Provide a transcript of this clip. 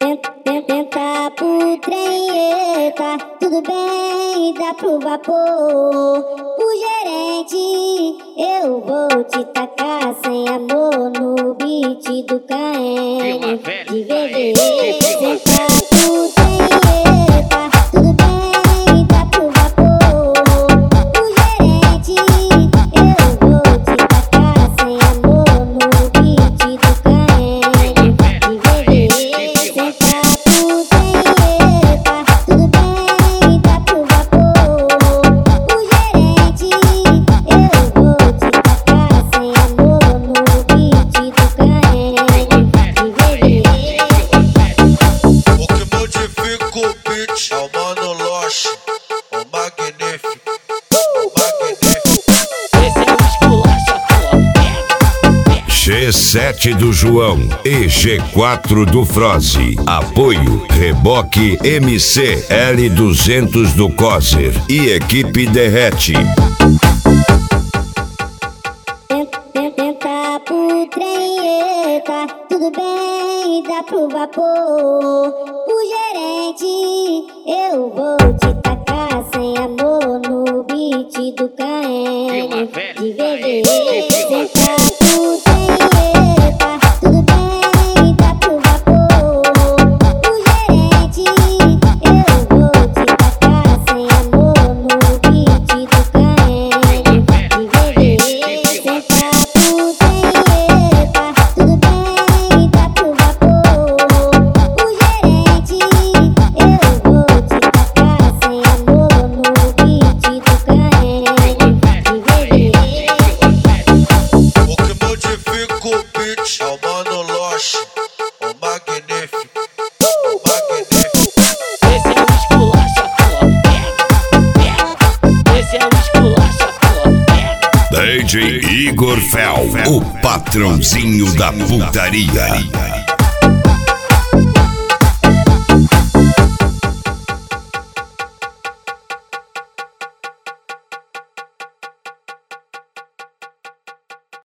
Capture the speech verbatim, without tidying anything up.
Tenta pro trem, eita, tudo bem, dá pro vapor. O gerente, eu vou te tacar sem amor no beat do K N. De V V, tenta pro trem, eita, tudo bem, dá pro vapor. O gerente, eu vou te tacar sem amor no beat do K N. De V V, tenta pro trem, eita, tudo bem, dá pro vapor. O gerente, eu vou te tacar sem amor no beat do K N. De V V. O que modifica o beat é o Mano Loche, o magnífico, o magnífico. Esse é o esculacha, pô. G sete do João e G quatro do Froze. Apoio Reboque M C L duzentos do Coser e equipe Derrete. Tenta pro trem, eita, tudo bem, dá pro vapor. O gerente, eu vou te tacar sem amor no beat do K N. De V V, tenta pro trem, eita, tudo bem, dá pro vapor. O gerente, eu vou te tacar sem amor no beat do K N. De V V, tenta pro trem, eita, tudo bem, dá pro vapor. O gerente, eu vou te tacar sem amor no beat do K N. De V V. O que modifica o beat é o Mano Loche, o magnífico, o magnífico. Esse é o esculacha, pô. Esse é o esculacha, pô. D J Igor Fel, o patrãozinho da putaria.